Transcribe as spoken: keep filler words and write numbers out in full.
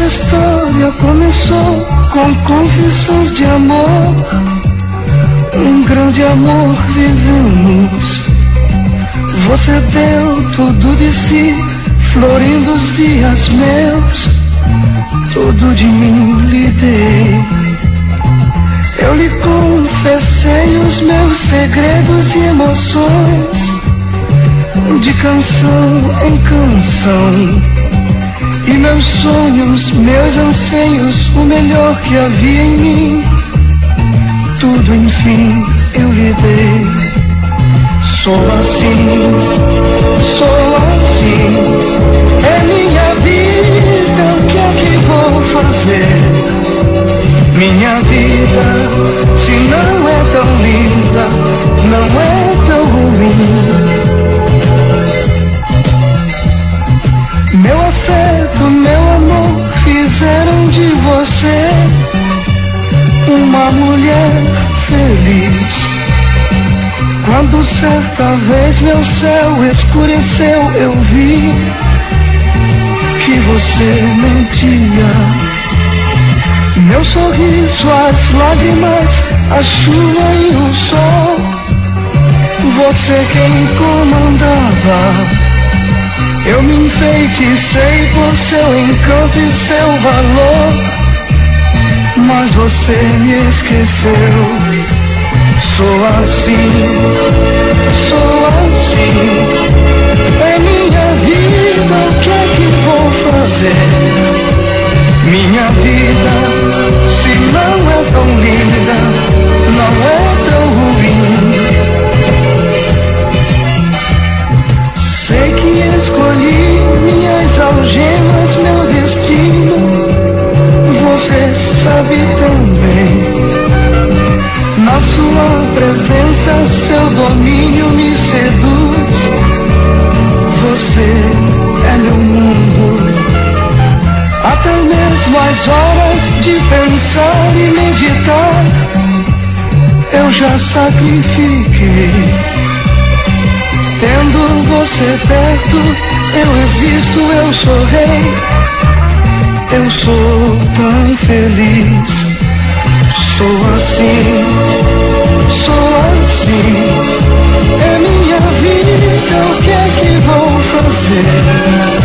Nossa história começou com confissões de amor. Um grande amor vivemos. Você deu tudo de si, florindo os dias meus. Tudo de mim lhe dei. Eu lhe confessei os meus segredos e emoções, de canção em canção. E meus sonhos, meus anseios, o melhor que havia em mim, tudo enfim eu lhe dei. Sou assim, sou assim, é minha vida, o que é que vou fazer? Minha vida, se não é tão linda, não é tão ruim. Meu afeto, meu amor, fizeram de você uma mulher feliz. Quando certa vez meu céu escureceu, eu vi que você mentia. Meu sorriso, as lágrimas, a chuva e o sol, você quem comandava. Eu me enfeiticei por seu encanto e seu valor, mas você me esqueceu. Sou assim, sou assim, é minha vida, o que é que vou fazer? Minha vida, se não é tão linda, não é tão ruim. Sei que escolhi minhas algemas, meu destino, você sabe também. Na sua presença, seu domínio me seduz. Você é meu mundo. Até mesmo as horas de pensar e meditar, eu já sacrifiquei. Tendo você perto, eu existo, eu sou rei. Eu sou tão feliz. Sou assim, sou assim, é minha vida, o que é que vou fazer?